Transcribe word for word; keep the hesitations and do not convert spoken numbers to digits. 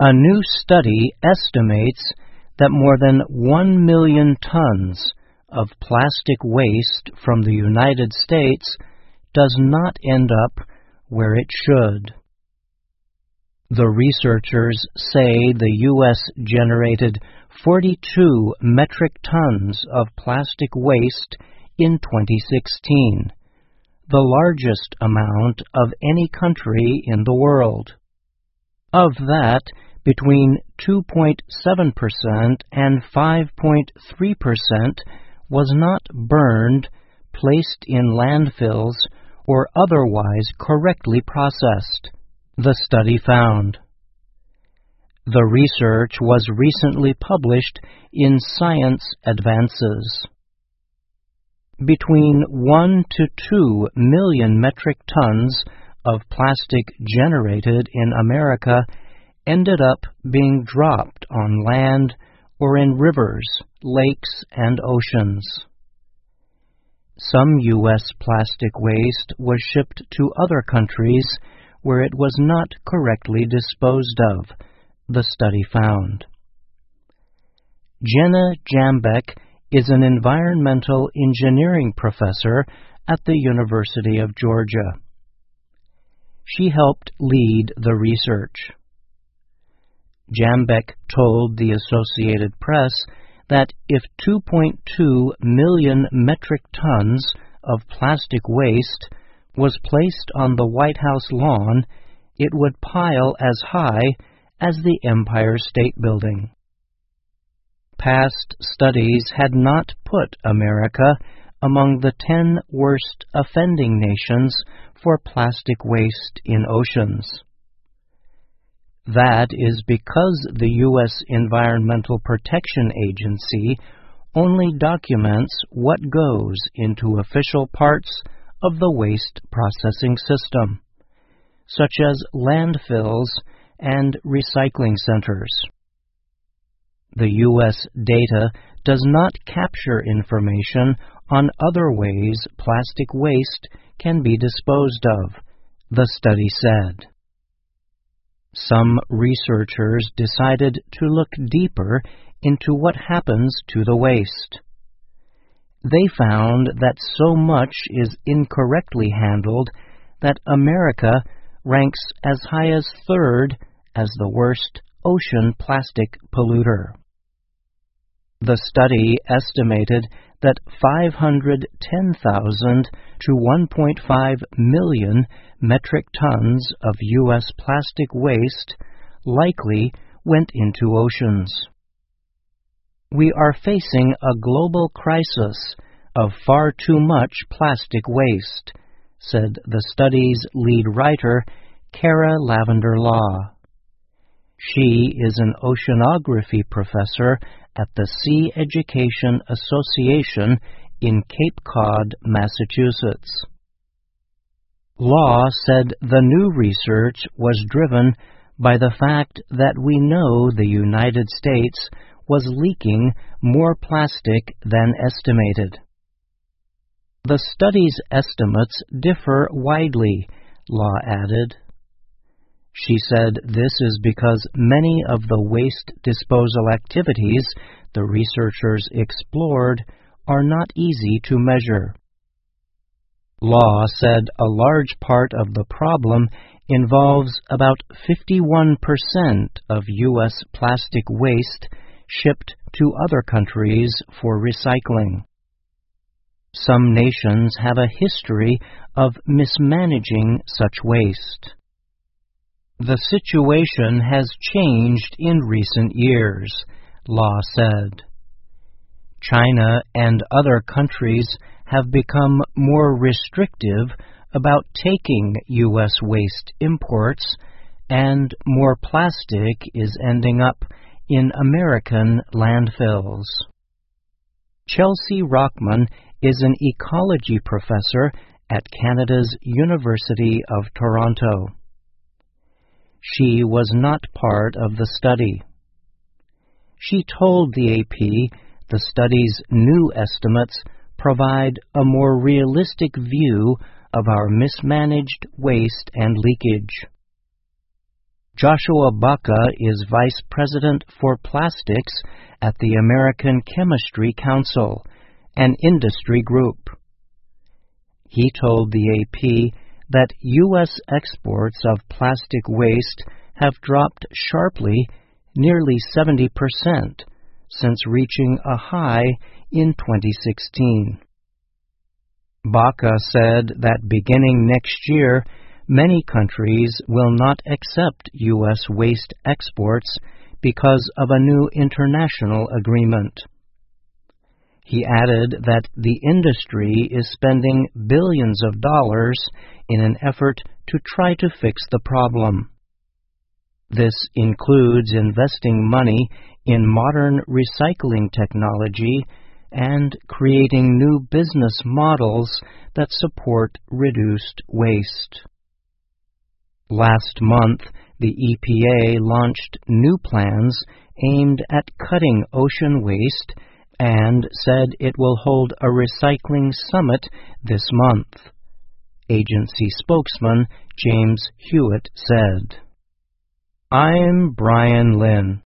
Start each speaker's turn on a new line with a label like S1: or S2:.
S1: A new study estimates that more than one million tons of plastic waste from the United States does not end up where it should. The researchers say the U S generated forty-two metric tons of plastic waste in twenty sixteen, the largest amount of any country in the world. Of that, between two point seven percent and five point three percent was not burned, placed in landfills, or otherwise correctly processed, the study found. The research was recently published in Science Advances. Between one to two million metric tons of plastic generated in America ended up being dropped on land or in rivers, lakes, and oceans. Some U S plastic waste was shipped to other countries where it was not correctly disposed of, the study found. Jenna Jambeck is an environmental engineering professor at the University of Georgia. She helped lead the research. Jambeck told the Associated Press that if two point two million metric tons of plastic waste was placed on the White House lawn, it would pile as high as the Empire State Building. Past studies had not put America among the ten worst offending nations for plastic waste in oceans. That is because the U S Environmental Protection Agency only documents what goes into official parts of the waste processing system, such as landfills and recycling centers. The U S data does not capture information on other ways plastic waste can be disposed of, the study said. Some researchers decided to look deeper into what happens to the waste. They found that so much is incorrectly handled that America ranks as high as third as the worst ocean plastic polluter. The study estimated that five hundred ten thousand to one point five million metric tons of U S plastic waste likely went into oceans. We are facing a global crisis of far too much plastic waste, said the study's lead writer, Kara Lavender Law. She is an oceanography professor at the Sea Education Association in Cape Cod, Massachusetts. Law said the new research was driven by the fact that we know the United States was leaking more plastic than estimated. The study's estimates differ widely, Law added. She said this is because many of the waste disposal activities the researchers explored are not easy to measure. Law said a large part of the problem involves about fifty-one percent of U S plastic waste shipped to other countries for recycling. Some nations have a history of mismanaging such waste. The situation has changed in recent years, Law said. China and other countries have become more restrictive about taking U S waste imports, and more plastic is ending up in American landfills. Chelsea Rockman is an ecology professor at Canada's University of Toronto. She was not part of the study. She told the A P the study's new estimates provide a more realistic view of our mismanaged waste and leakage. Joshua Baca is Vice President for Plastics at the American Chemistry Council, an industry group. He told the A P that U S exports of plastic waste have dropped sharply, nearly seventy percent, since reaching a high in twenty sixteen. Baca said that beginning next year, many countries will not accept U S waste exports because of a new international agreement. He added that the industry is spending billions of dollars in an effort to try to fix the problem. This includes investing money in modern recycling technology and creating new business models that support reduced waste. Last month, the E P A launched new plans aimed at cutting ocean waste and said it will hold a recycling summit this month. Agency spokesman James Hewitt said, "I'm Brian Lynn.